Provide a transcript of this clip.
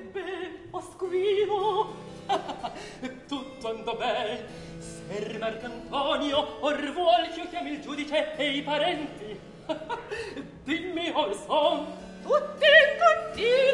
bel oscurino. Tutto andò ben. Ser Marcantonio or vuol ch'io chiami il giudice e i parenti. Dimmi or son tutti